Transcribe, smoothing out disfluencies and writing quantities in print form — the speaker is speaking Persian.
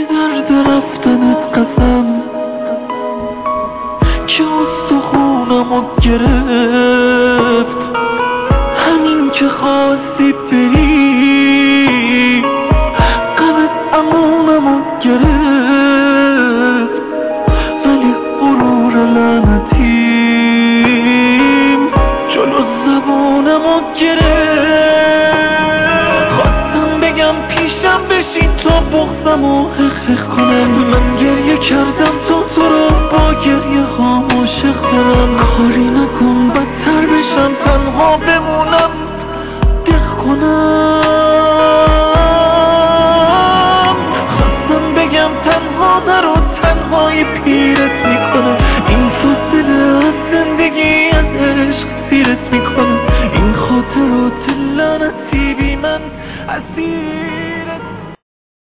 درد رفتنت قسم که استخونمو گرفت، همین که خواستی بری غمت امونمو گرفت، ولی غرور لعنتیم جلو زبونمو گرفت. خواستم بگم پیشم بشین تا بغضمو حق کنم، من گریه کردم تا تو رو با گریه ها عاشق کنم. کاری نکن بدتر بشم، تنها بمونم دق کنم.